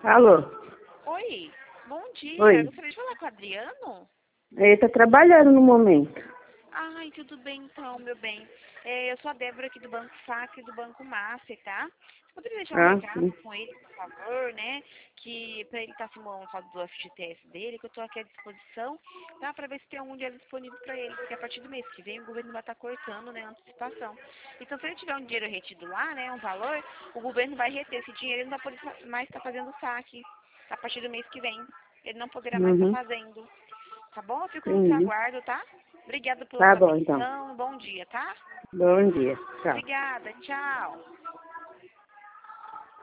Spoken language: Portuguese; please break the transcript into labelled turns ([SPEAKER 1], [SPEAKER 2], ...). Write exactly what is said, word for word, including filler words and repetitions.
[SPEAKER 1] Alô?
[SPEAKER 2] Oi, bom dia.
[SPEAKER 1] Oi.
[SPEAKER 2] Gostaria de falar com o Adriano?
[SPEAKER 1] Ele tá trabalhando no momento.
[SPEAKER 2] Ai, tudo bem então, meu bem. É, eu sou a Débora aqui do Banco Sacre e do Banco Master, tá? Você poderia deixar um
[SPEAKER 1] Ah,
[SPEAKER 2] recado
[SPEAKER 1] sim.
[SPEAKER 2] com ele, por favor, né? Que pra ele estar simulando o caso do F G T S dele, que eu tô aqui à disposição, tá? Pra ver se tem algum dinheiro disponível pra ele, porque a partir do mês que vem o governo vai estar cortando, né, a antecipação. Então, se ele tiver um dinheiro retido lá, né, um valor, o governo vai reter esse dinheiro e não vai poder fa- mais estar fazendo saque a partir do mês que vem. Ele não poderá mais estar
[SPEAKER 1] Uhum.
[SPEAKER 2] fazendo. Tá bom? Eu fico no seu
[SPEAKER 1] Entendi.
[SPEAKER 2] aguardo, tá? Obrigada pela
[SPEAKER 1] Tá
[SPEAKER 2] sua
[SPEAKER 1] bom, então.
[SPEAKER 2] atenção. Bom dia, tá?
[SPEAKER 1] Bom dia. Tchau.
[SPEAKER 2] Obrigada. Tchau.